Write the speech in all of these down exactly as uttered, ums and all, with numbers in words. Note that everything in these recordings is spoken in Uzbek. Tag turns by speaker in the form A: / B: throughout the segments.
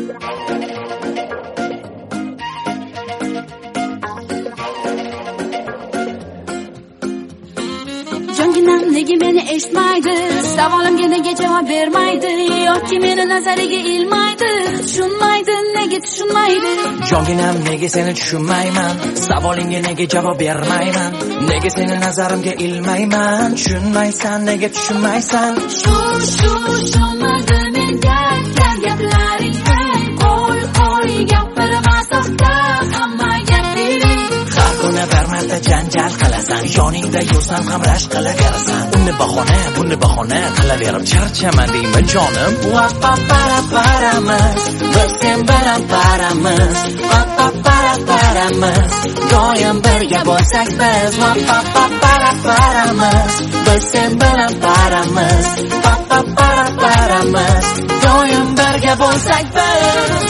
A: Jonginam nega meni eshitmaydi, savolimga nega javob bermaydi, yoki meni nazariga ilmaydi, tushunmaydi, nega tushunmaydi.
B: Jonginam nega seni tushunmayman, savolingga nega javob bermayman, nega seni nazarimga ilmayman, tushunmaysan, nega tushunmaysan.
A: Shu shu tushunmaydi menga aytgan gaplaring, qo'y qo'y gapirma soxta, hamma gapiring.
B: Har kuni bir marta janjal qilasan, yoningda yursam ham rashk qilaverasan. Uni bahona, buni bahona qilaverib charchaman deyman jonim. Va pa para paramiz, biz sen bilan paramiz. Va pa para paramiz, doim birga bo'lsak biz. Va pa pa para paramiz, biz sen bilan paramiz. Va pa para paramiz, doim birga bo'lsak biz.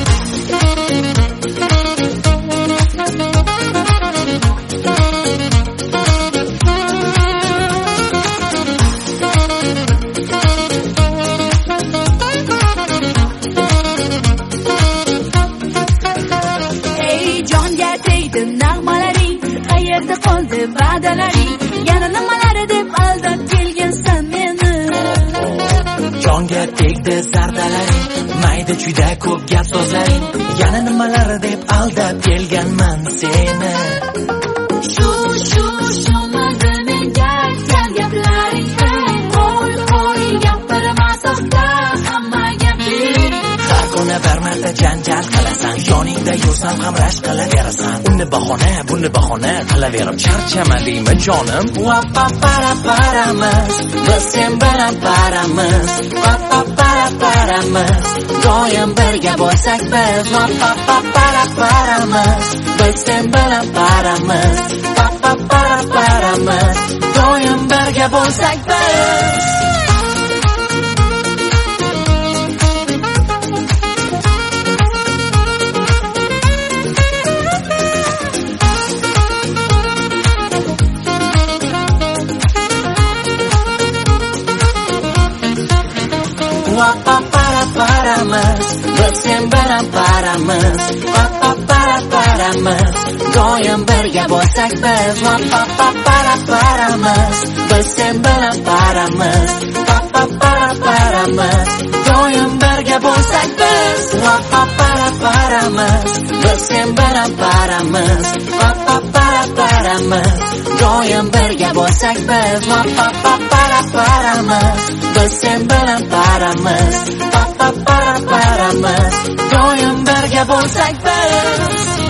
B: Qayerda qoldi va'dalaring, yana nimalar deb aldab kelgansan meni. Jonga tegdi zardalaring, mayda juda ko'p gap so'zlaring, yana nimalar deb aldab kelganman seni. Shu shu tushunmaydi menga aytgan gaplaring, qo'y qo'y gapirma soxta, hamma gapiring. Har kuni bir marta janjal qilasan, yoningda yursam ham rashk qilaverasan. Uni bahona, buni bahona qilaverib charchaman deyman jonim. Va pa para paramiz, biz sen bilan paramiz. Va pa para paramiz, doim birga bo'lsak biz. Va pa pa para paramiz, biz sen bilan paramiz. Va pa para paramiz, doim birga bo'lsak biz. Va pa para paramiz, biz sen bilan paramiz. Va pa para paramiz, doim birga bo'lsak biz. Va pa pa para paramiz, biz sen bilan paramiz. Va pa para paramiz, doim birga bo'lsak biz. Va pa para paramiz, biz sen bilan paramiz. Va pa para paramiz, doim birga bo'lsak biz. Va pa pa para paramiz, biz sen bilan paramiz. Pa pa para paramiz, doim birga bo'lsak biz.